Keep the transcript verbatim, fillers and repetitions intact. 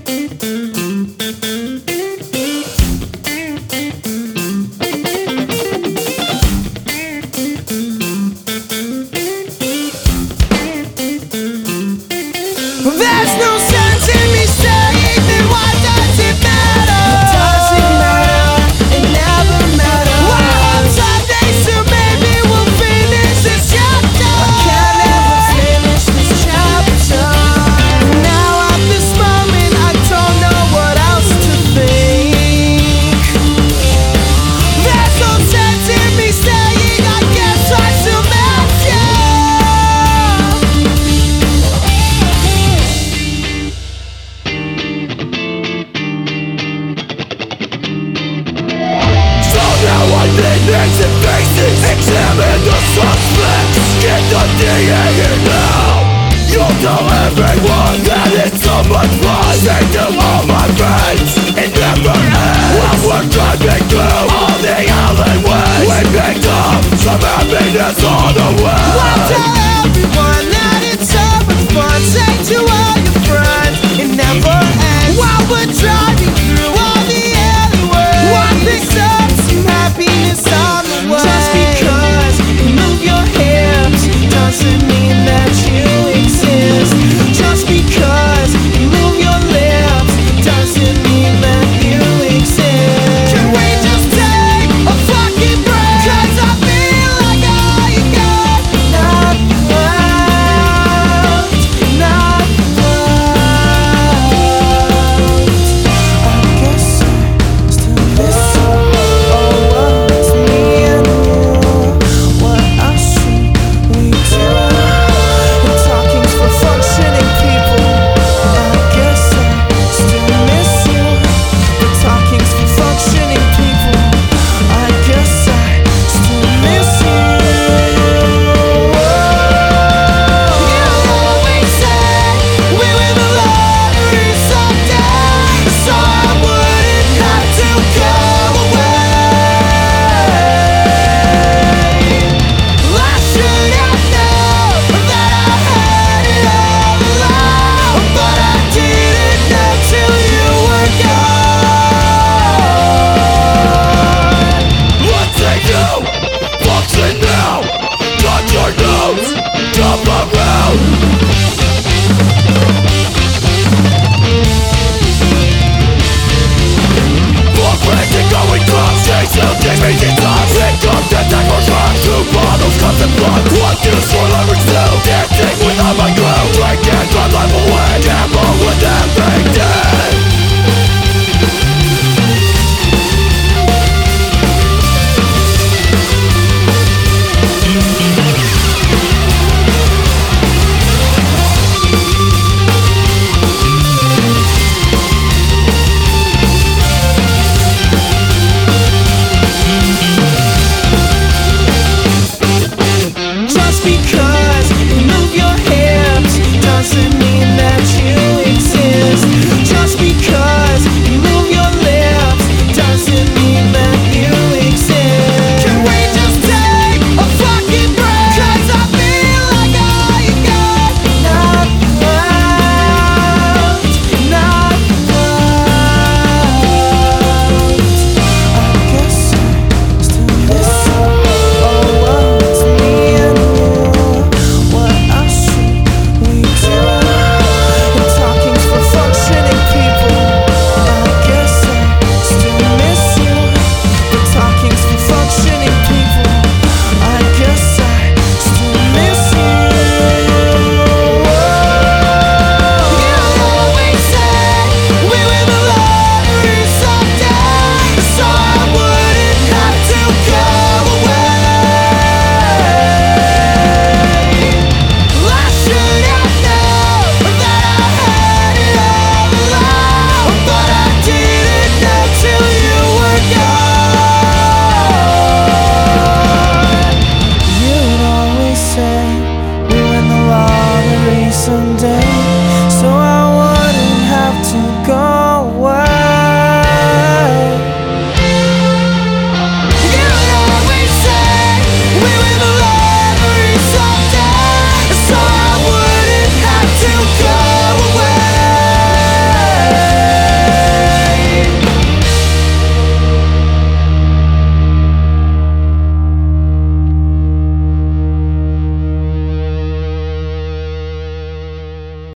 There's no sense in me saying that why does it matter? It doesn't matter, it never matters. Well, I hope someday soon maybe we'll finish this chapter. I can't ever finish this chapter. Now at this moment I don't know what else to think. There's no sense in me saying I guess I still matter. Needs and faces, examine the suspects. Get the D A here now. You'll tell everyone that it's so much fun. Take them all my